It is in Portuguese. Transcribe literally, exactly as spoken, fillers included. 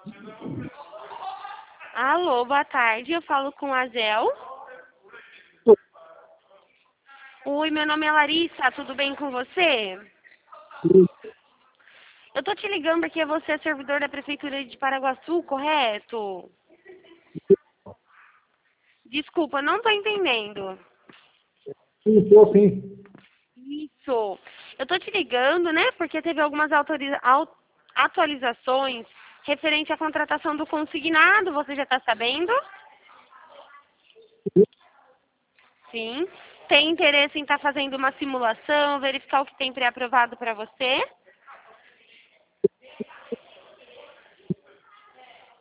Alô, boa tarde. Eu falo com a Zel. Oi, meu nome é Larissa. Tudo bem com você? Eu tô te ligando porque você é servidor da Prefeitura de Paraguaçu, correto? Desculpa, não tô entendendo. Sim, estou sim. Isso. Eu tô te ligando, né, porque teve algumas autoriza- au- atualizações referente à contratação do consignado. Você já tá sabendo? Sim. Tem interesse em estar fazendo uma simulação, verificar o que tem pré-aprovado para você?